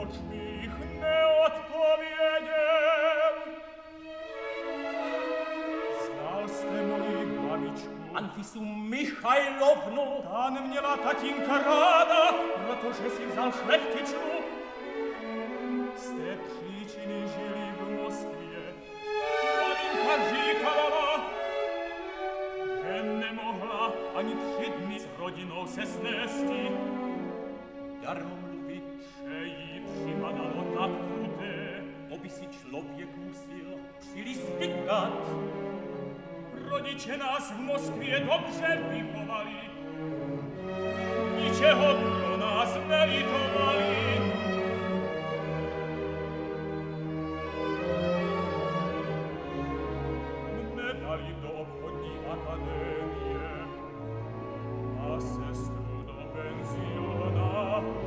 Choć mi ich nie odpowiedział. Znal ste moji babičku Anfisu Michajlovnu. Ta ne měla tatínka ráda, protože si vzal šlechtičku. Z té příčiny žili v Moskvě. Maminka říkala, že nemohla ani 3 dny s rodinou se snesti. Darmo mluvit, že jí připadalo tak kruté, to by si člověk musel přilistykat. Rodiče nás v Moskvě dobře vychovali, ničeho pro nás nelitovali. Mne dali do obchodní akadémie a sestru do penzióna.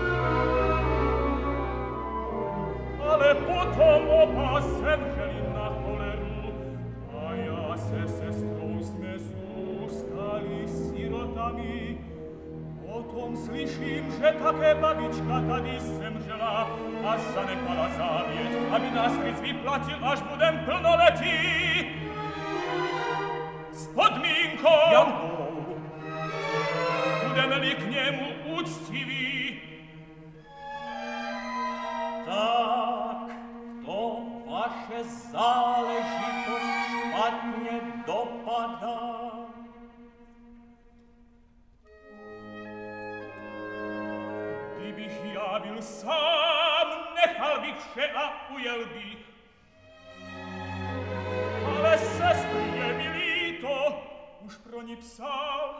Ale potom oba zemřeli na choleru a já se sestrou jsme zůstali sirotami. Potom slyším, že také babička tady zemřela a zanechala závěť, aby nás stric vyplatil, až budem plnoletí. S podmínkou, Jakou? budeme-li k němu úctiví. Tak, to vaše záležitost špatně dopadá. Kdybych já byl sám, nechal bych vše a ujel bych. Ale sestry je mi líto, už pro ní psal.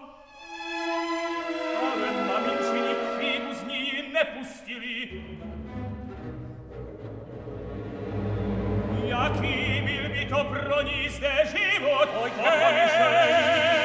Ale maminčini příbuzní ji nepustili. Jaký byl by to pro ní zde život? Pojďme,